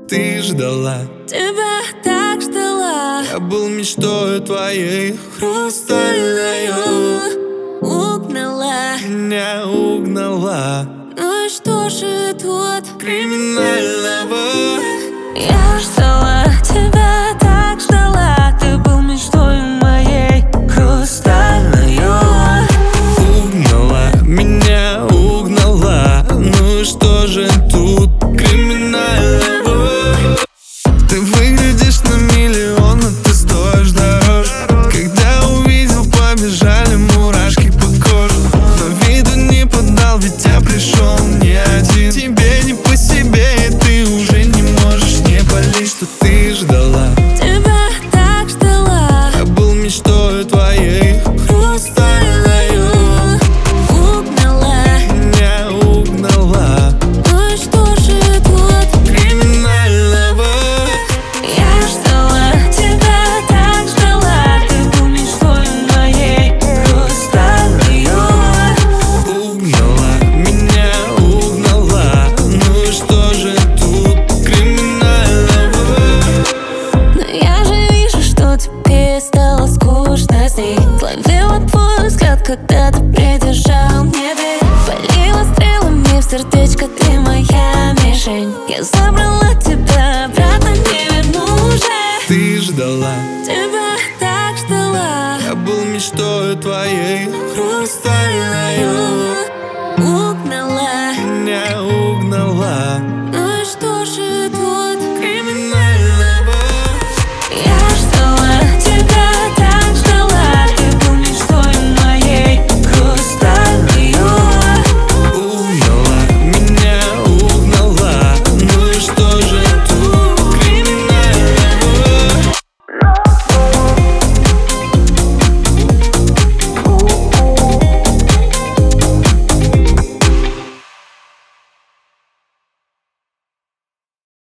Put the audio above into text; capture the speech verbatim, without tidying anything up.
ты ждала. Тебя так ждала. Я был мечтой твоей хрустальной. Угнала, меня угнала. ну и что же тут криминального? Я ждала, тебя так ждала. Ты был мечтой моей хрустальною. Угнала, меня угнала. Ну и что же тут криминального? Ты выглядишь на миллион, но ты стоишь дороже. Когда увидел, побежали мурашки по коже. Но виду не подал, ведь я пришел не один. Тебе не по себе, и ты уже не можешь не болеть, что ты ждала. Тебя так ждала. Я был мечтой твоей хрустальною. Угнала, меня угнала. ну и что же тут криминального? Я ждала, тебя так ждала. Ты был мечтой моей хрустальною. Угнала, меня угнала. Ну и что же тут криминального? Но я же вижу, что тебе стало скучно с ней. Словила твой взгляд, когда ты придержал мне дверь. Полила стрелами в сердечко, ты моя мишень. Я забрала тебя, обратно не верну уже. Ты ждала, Тебя так ждала. я был мечтой твоей хрустальною. Угнала, меня угнала.